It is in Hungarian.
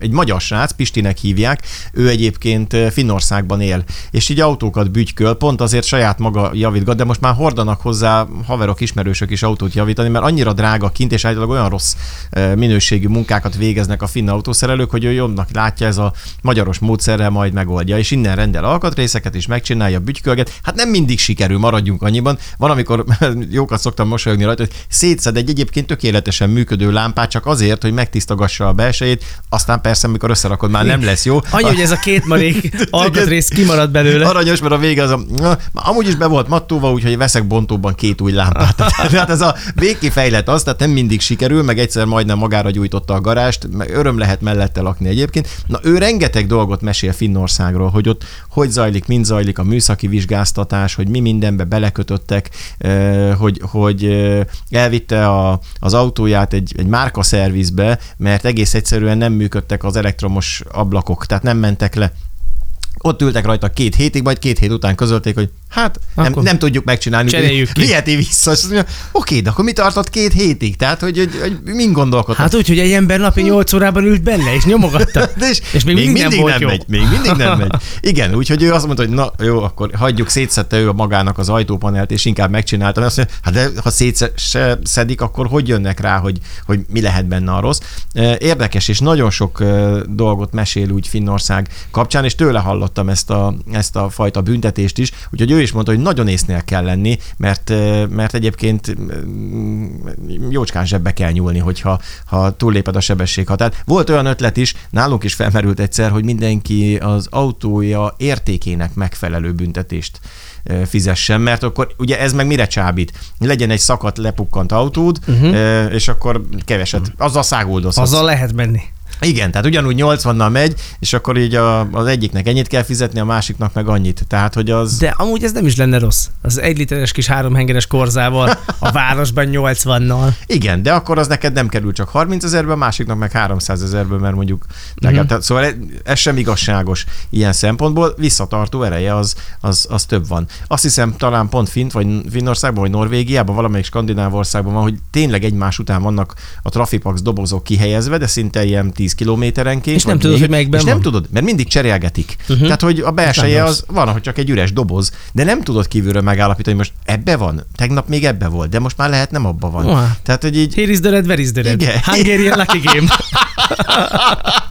egy magyar srác, Pistinek hívják, ő egyébként Finnországban él, és így autókat bütyköl, pont azért saját maga javítgat, de most már hordanak hozzá haverok, ismerősök is autót javítani, mert annyira drága kint, és általában olyan rossz minőségű munkákat végeznek a finn autószerelők, hogy ő jobbnak látja, ez a magyaros módszerrel majd megoldja, és innen rendel alkatrészeket is, megcsinálja, bütykölget. Hát nem mindig sikerül, maradjunk annyiban. Van, amikor jókat szoktam mosolyogni rajta, hogy szétszed egy egyébként tökéletesen működő lámpát csak azért, hogy megtisztogassa a belsejét, aztán persze, amikor összerakod, már nem lesz jó. Annyi, hogy ez a két marék alkatrész kimarad belőle. Aranyos, mert a vége az amúgy is be volt mattóva, úgyhogy veszek bontóban 2 új lámpát. Tehát ez a végkifejlet az, tehát nem mindig sikerül, meg egyszer majdnem magára gyújtotta a garást, meg öröm lehet mellette lakni egyébként. Na, ő rengeteg dolgot mesél Finnországról, hogy ott hogy zajlik, mind zajlik a műszaki vizsgáztatás, hogy mi mindenbe belekötöttek, hogy elvitte az autóját egy márkaszervizbe, mert egész egyszerűen nem működtek az elektromos ablakok, tehát nem mentek le. Ott ültek rajta 2 hétig, majd 2 hét után közölték, hogy hát nem tudjuk megcsinálni. Cseréljük ki. Viheti vissza. Oké, de akkor mi tartott 2 hétig? Tehát, hogy mind gondolkodtak? Hát úgy, hogy egy ember napi 8 órában ült benne, és nyomogatta. és még mindig nem megy. Még mindig nem megy. Igen, úgyhogy ő azt mondta, hogy na jó, akkor hagyjuk, szétszedte ő magának az ajtópanelt, és inkább megcsinálta. Azt mondja, hát de ha szétszedik, akkor hogy jönnek rá, hogy mi lehet benne a rossz. Érdekes, és nagyon sok dolgot mesél úgy Finnország kapcsán, és tőle hallottam ezt a fajta büntetést is, úgyhogy ő is mondta, hogy nagyon észnél kell lenni, mert egyébként jócskán zsebbe kell nyúlni, hogyha túlléped a sebességhatárt. Volt olyan ötlet is, nálunk is felmerült egyszer, hogy mindenki az autója értékének megfelelő büntetést fizessen, mert akkor ugye ez meg mire csábít? Legyen egy szakadt, lepukkant autód, és akkor keveset, azzal száguldozhatsz. Azzal lehet menni. Igen, tehát ugyanúgy 80-nal megy, és akkor így az egyiknek ennyit kell fizetni, a másiknak meg annyit. Tehát, hogy az... De amúgy ez nem is lenne rossz. Az 1 literes kis 3 hengeres korzával a városban 80-nal. Igen, de akkor az neked nem kerül csak 30 000-be, a másiknak meg 300 000-be, mert mondjuk legalább. Szóval ez sem igazságos ilyen szempontból. Visszatartó ereje az több van. Azt hiszem, talán pont Finnországban, vagy Norvégiában, valamelyik skandináv országban van, hogy tényleg egymás után vannak a Trafipax dobozok kihelyezve, de szinte ilyen 10 kilométerenként. És nem tudod, hogy melyikben és van. nem tudod, mert mindig cserélgetik. Tehát, hogy a belseje az van, hogy csak egy üres doboz, de nem tudod kívülről megállapítani, hogy most ebbe van, tegnap még ebbe volt, de most már lehet nem abba van. Tehát, hogy így... Here is the red, where is the red? Igen. Hungarian lucky game.